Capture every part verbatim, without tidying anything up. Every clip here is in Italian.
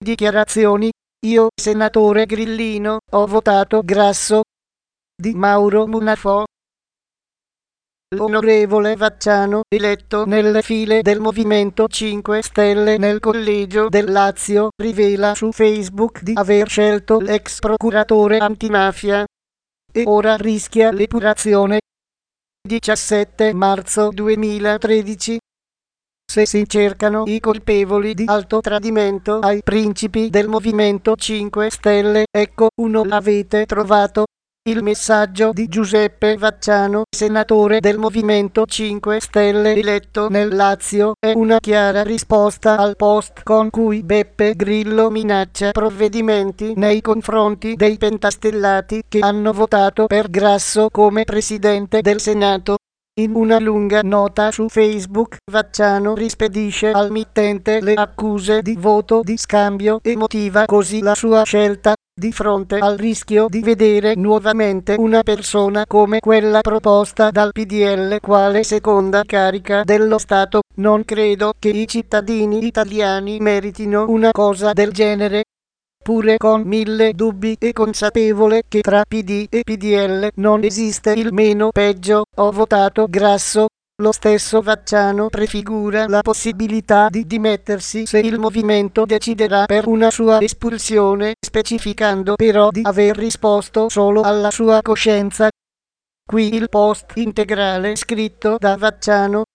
Dichiarazioni. Io, senatore Grillino, ho votato Grasso. Di Mauro Munafò. L'onorevole Vacciano, eletto nelle file del Movimento cinque Stelle nel collegio del Lazio, rivela su Facebook di aver scelto l'ex procuratore antimafia e ora rischia l'epurazione. diciassette marzo duemilatredici. Se si cercano i colpevoli di alto tradimento ai principi del Movimento cinque Stelle, ecco uno l'avete trovato. Il messaggio di Giuseppe Vacciano, senatore del Movimento cinque Stelle eletto nel Lazio, è una chiara risposta al post con cui Beppe Grillo minaccia provvedimenti nei confronti dei pentastellati che hanno votato per Grasso come presidente del Senato. In una lunga nota su Facebook, Vacciano rispedisce al mittente le accuse di voto di scambio e motiva così la sua scelta. Di fronte al rischio di vedere nuovamente una persona come quella proposta dal P D L quale seconda carica dello Stato, non credo che i cittadini italiani meritino una cosa del genere. Pure con mille dubbi e consapevole che tra P D e P D L non esiste il meno peggio, ho votato Grasso. Lo stesso Vacciano prefigura la possibilità di dimettersi se il movimento deciderà per una sua espulsione, specificando però di aver risposto solo alla sua coscienza. Qui il post integrale scritto da Vacciano.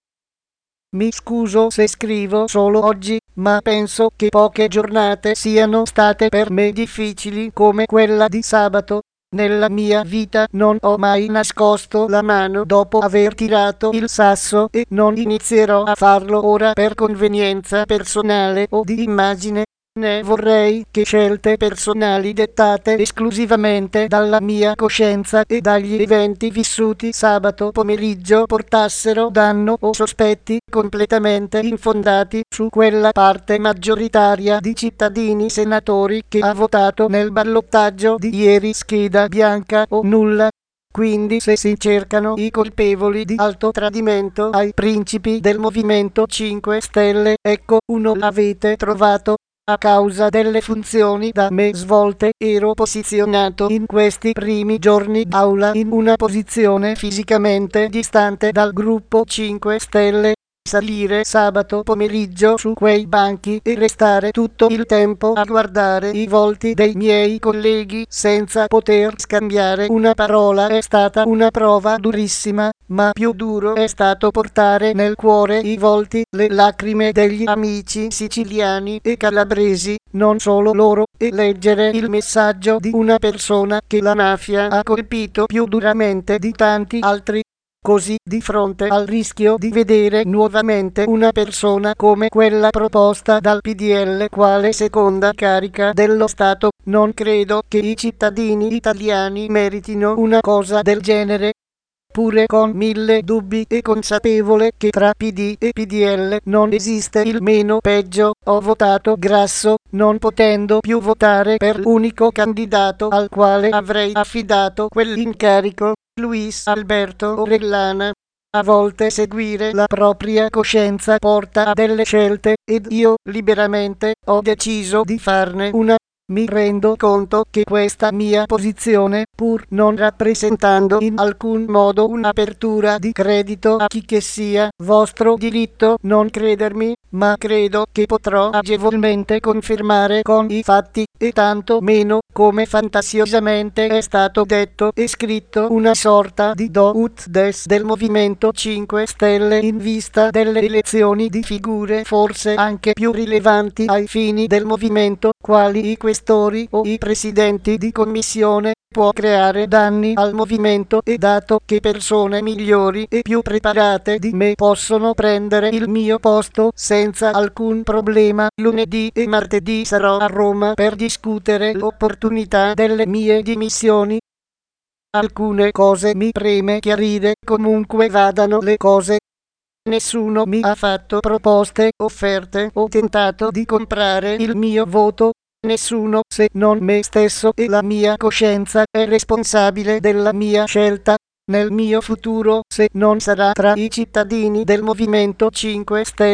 Mi scuso se scrivo solo oggi, ma penso che poche giornate siano state per me difficili come quella di sabato. Nella mia vita non ho mai nascosto la mano dopo aver tirato il sasso e non inizierò a farlo ora per convenienza personale o di immagine. Ne vorrei che scelte personali dettate esclusivamente dalla mia coscienza e dagli eventi vissuti sabato pomeriggio portassero danno o sospetti completamente infondati su quella parte maggioritaria di cittadini senatori che ha votato nel ballottaggio di ieri scheda bianca o nulla. Quindi se si cercano i colpevoli di alto tradimento ai principi del Movimento cinque Stelle, ecco uno l'avete trovato. A causa delle funzioni da me svolte, ero posizionato in questi primi giorni d'aula in una posizione fisicamente distante dal gruppo cinque Stelle. Salire sabato pomeriggio su quei banchi e restare tutto il tempo a guardare i volti dei miei colleghi senza poter scambiare una parola è stata una prova durissima, ma più duro è stato portare nel cuore i volti, le lacrime degli amici siciliani e calabresi, non solo loro, e leggere il messaggio di una persona che la mafia ha colpito più duramente di tanti altri. Così, di fronte al rischio di vedere nuovamente una persona come quella proposta dal P D L quale seconda carica dello Stato, non credo che i cittadini italiani meritino una cosa del genere. Pure con mille dubbi e consapevole che tra P D e P D L non esiste il meno peggio, ho votato Grasso, non potendo più votare per l'unico candidato al quale avrei affidato quell'incarico, Luis Alberto Orellana. A volte seguire la propria coscienza porta a delle scelte, ed io, liberamente, ho deciso di farne una. Mi rendo conto che questa mia posizione, pur non rappresentando in alcun modo un'apertura di credito a chi che sia, vostro diritto non credermi, ma credo che potrò agevolmente confermare con i fatti, e tanto meno, come fantasiosamente è stato detto e scritto, una sorta di do ut des del Movimento cinque Stelle in vista delle elezioni di figure forse anche più rilevanti ai fini del movimento, quali i questori o i presidenti di commissione, può creare danni al movimento, e dato che persone migliori e più preparate di me possono prendere il mio posto senza alcun problema, lunedì e martedì sarò a Roma per discutere l'opportunità delle mie dimissioni. Alcune cose mi preme chiarire, comunque vadano le cose. Nessuno mi ha fatto proposte, offerte o tentato di comprare il mio voto. Nessuno, se non me stesso e la mia coscienza, è responsabile della mia scelta. Nel mio futuro, se non sarà tra i cittadini del Movimento cinque Stelle,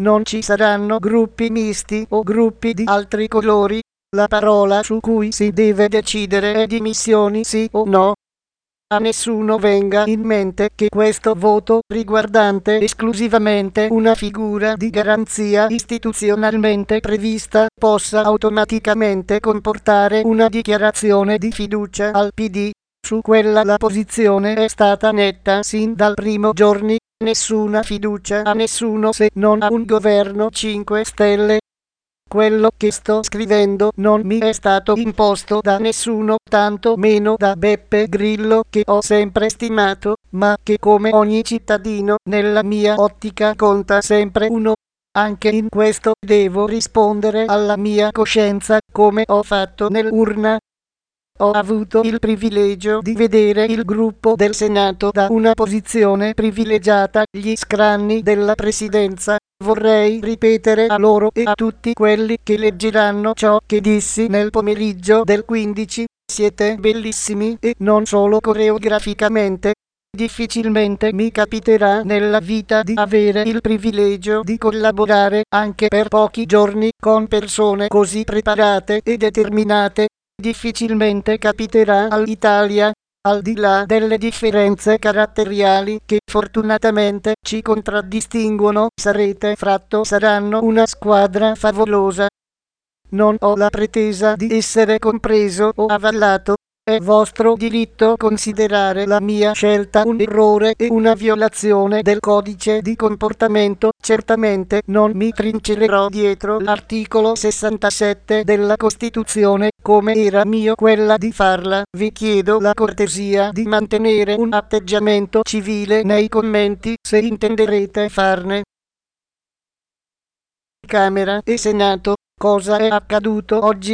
non ci saranno gruppi misti o gruppi di altri colori. La parola su cui si deve decidere è dimissioni sì o no. A nessuno venga in mente che questo voto, riguardante esclusivamente una figura di garanzia istituzionalmente prevista, possa automaticamente comportare una dichiarazione di fiducia al P D. Su quella la posizione è stata netta sin dal primo giorno. Nessuna fiducia a nessuno se non a un governo cinque Stelle. Quello che sto scrivendo non mi è stato imposto da nessuno, tanto meno da Beppe Grillo, che ho sempre stimato, ma che come ogni cittadino nella mia ottica conta sempre uno. Anche in questo devo rispondere alla mia coscienza, come ho fatto nell'urna. Ho avuto il privilegio di vedere il gruppo del Senato da una posizione privilegiata, gli scranni della presidenza. Vorrei ripetere a loro e a tutti quelli che leggeranno ciò che dissi nel pomeriggio del quindici, siete bellissimi e non solo coreograficamente. Difficilmente mi capiterà nella vita di avere il privilegio di collaborare anche per pochi giorni con persone così preparate e determinate. Difficilmente capiterà all'Italia. Al di là delle differenze caratteriali che fortunatamente ci contraddistinguono, sarete fratto saranno una squadra favolosa. Non ho la pretesa di essere compreso o avallato. È vostro diritto considerare la mia scelta un errore e una violazione del codice di comportamento. Certamente non mi trincererò dietro l'articolo sessantasette della Costituzione, come era mio quella di farla. Vi chiedo la cortesia di mantenere un atteggiamento civile nei commenti, se intenderete farne. Camera e Senato, cosa è accaduto oggi?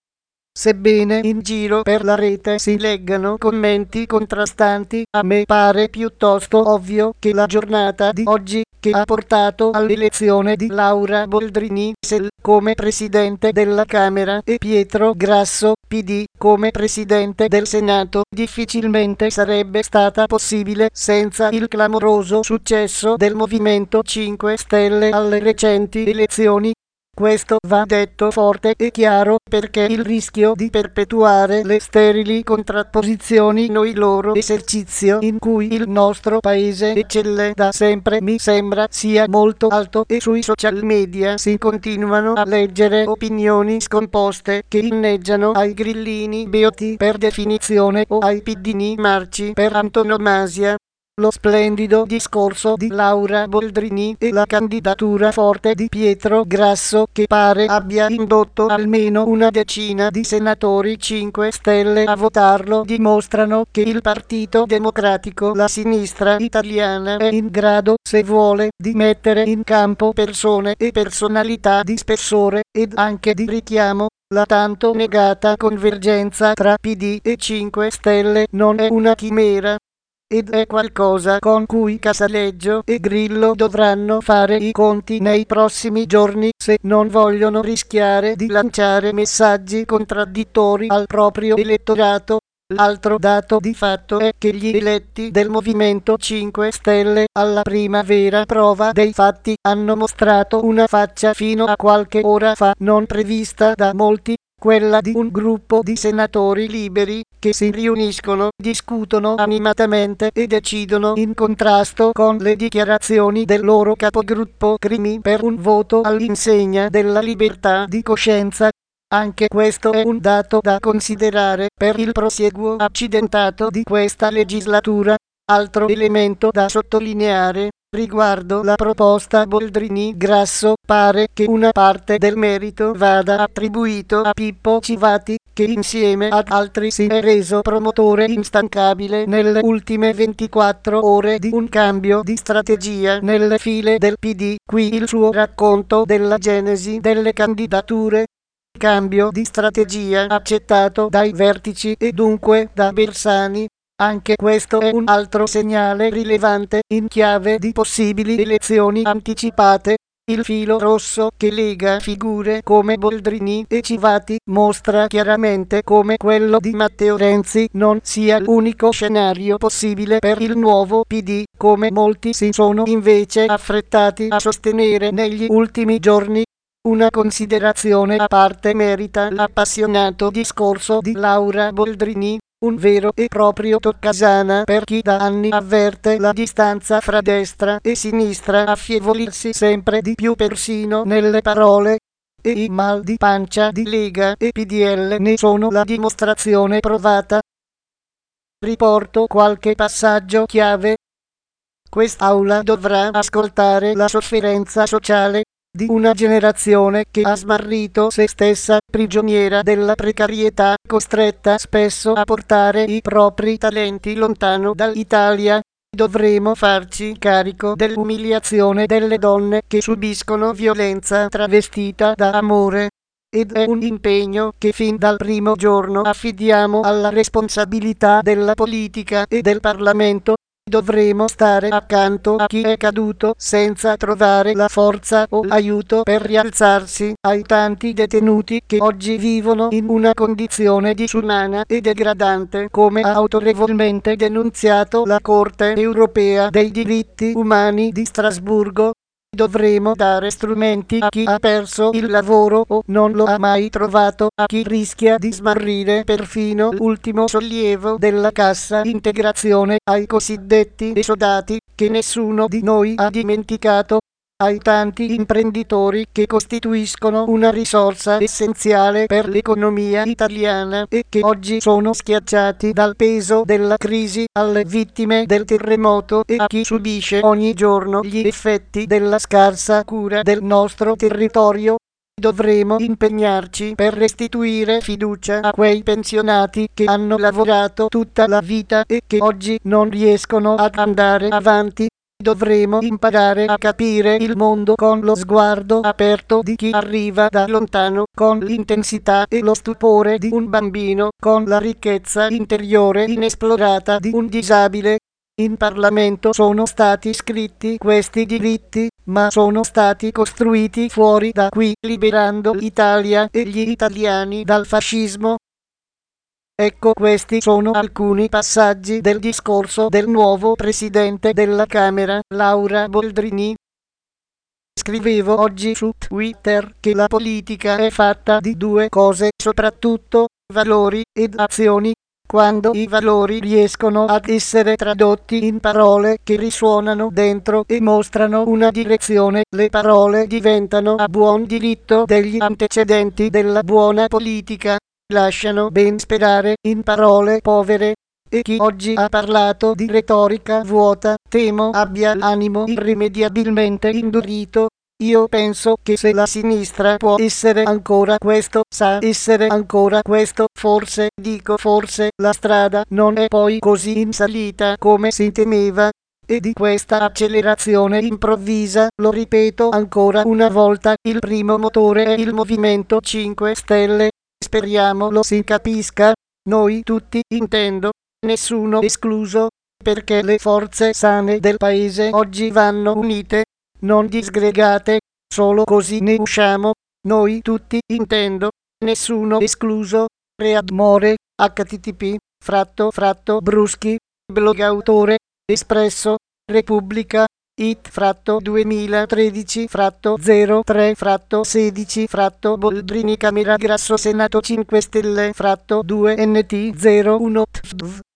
Sebbene in giro per la rete si leggano commenti contrastanti, a me pare piuttosto ovvio che la giornata di oggi, che ha portato all'elezione di Laura Boldrini Sel come Presidente della Camera e Pietro Grasso, P D, come Presidente del Senato, difficilmente sarebbe stata possibile senza il clamoroso successo del Movimento cinque Stelle alle recenti elezioni. Questo va detto forte e chiaro, perché il rischio di perpetuare le sterili contrapposizioni noi-loro, esercizio in cui il nostro paese eccelle da sempre, mi sembra sia molto alto, e sui social media si continuano a leggere opinioni scomposte che inneggiano ai grillini beoti per definizione o ai piddini marci per antonomasia. Lo splendido discorso di Laura Boldrini e la candidatura forte di Pietro Grasso, che pare abbia indotto almeno una decina di senatori cinque Stelle a votarlo, dimostrano che il Partito Democratico, la sinistra italiana, è in grado, se vuole, di mettere in campo persone e personalità di spessore ed anche di richiamo. La tanto negata convergenza tra P D e cinque Stelle non è una chimera, ed è qualcosa con cui Casaleggio e Grillo dovranno fare i conti nei prossimi giorni, se non vogliono rischiare di lanciare messaggi contraddittori al proprio elettorato. L'altro dato di fatto è che gli eletti del Movimento cinque Stelle, alla prima vera prova dei fatti, hanno mostrato una faccia fino a qualche ora fa non prevista da molti, quella di un gruppo di senatori liberi che si riuniscono, discutono animatamente e decidono in contrasto con le dichiarazioni del loro capogruppo Crimi per un voto all'insegna della libertà di coscienza. Anche questo è un dato da considerare per il prosieguo accidentato di questa legislatura. Altro elemento da sottolineare riguardo la proposta Boldrini-Grasso, pare che una parte del merito vada attribuito a Pippo Civati, che insieme ad altri si è reso promotore instancabile nelle ultime ventiquattro ore di un cambio di strategia nelle file del P D. Qui il suo racconto della genesi delle candidature. Cambio di strategia accettato dai vertici e dunque da Bersani. Anche questo è un altro segnale rilevante in chiave di possibili elezioni anticipate. Il filo rosso che lega figure come Boldrini e Civati mostra chiaramente come quello di Matteo Renzi non sia l'unico scenario possibile per il nuovo P D, come molti si sono invece affrettati a sostenere negli ultimi giorni. Una considerazione a parte merita l'appassionato discorso di Laura Boldrini, un vero e proprio toccasana per chi da anni avverte la distanza fra destra e sinistra affievolirsi sempre di più persino nelle parole, e i mal di pancia di Lega e P D L ne sono la dimostrazione provata. Riporto qualche passaggio chiave. Quest'Aula dovrà ascoltare la sofferenza sociale di una generazione che ha smarrito se stessa, prigioniera della precarietà, costretta spesso a portare i propri talenti lontano dall'Italia. Dovremo farci carico dell'umiliazione delle donne che subiscono violenza travestita da amore. Ed è un impegno che fin dal primo giorno affidiamo alla responsabilità della politica e del Parlamento. Dovremo stare accanto a chi è caduto senza trovare la forza o aiuto per rialzarsi, ai tanti detenuti che oggi vivono in una condizione disumana e degradante, come ha autorevolmente denunziato la Corte europea dei diritti umani di Strasburgo. Dovremo dare strumenti a chi ha perso il lavoro o non lo ha mai trovato, a chi rischia di smarrire perfino l'ultimo sollievo della cassa integrazione, ai cosiddetti esodati, che nessuno di noi ha dimenticato, ai tanti imprenditori che costituiscono una risorsa essenziale per l'economia italiana e che oggi sono schiacciati dal peso della crisi, alle vittime del terremoto e a chi subisce ogni giorno gli effetti della scarsa cura del nostro territorio. Dovremo impegnarci per restituire fiducia a quei pensionati che hanno lavorato tutta la vita e che oggi non riescono ad andare avanti. Dovremo imparare a capire il mondo con lo sguardo aperto di chi arriva da lontano, con l'intensità e lo stupore di un bambino, con la ricchezza interiore inesplorata di un disabile. In Parlamento sono stati scritti questi diritti, ma sono stati costruiti fuori da qui, liberando l'Italia e gli italiani dal fascismo. Ecco, questi sono alcuni passaggi del discorso del nuovo presidente della Camera, Laura Boldrini. Scrivevo oggi su Twitter che la politica è fatta di due cose, soprattutto valori ed azioni. Quando i valori riescono ad essere tradotti in parole che risuonano dentro e mostrano una direzione, le parole diventano a buon diritto degli antecedenti della buona politica. Lasciano ben sperare in parole povere, e chi oggi ha parlato di retorica vuota temo abbia l'animo irrimediabilmente indurito. Io penso che se la sinistra può essere ancora questo, sa essere ancora questo, forse, dico forse, la strada non è poi così in salita come si temeva. E di questa accelerazione improvvisa, lo ripeto ancora una volta, il primo motore è il Movimento cinque Stelle. Speriamo lo si capisca, noi tutti intendo, nessuno escluso, perché le forze sane del paese oggi vanno unite, non disgregate, solo così ne usciamo, noi tutti intendo, nessuno escluso. Read more, H T T P, fratto fratto bruschi, blog autore, Espresso, Repubblica, it fratto duemilatredici fratto zero tre fratto sedici fratto Boldrini Camera Grasso Senato cinque Stelle fratto due N T zero uno T F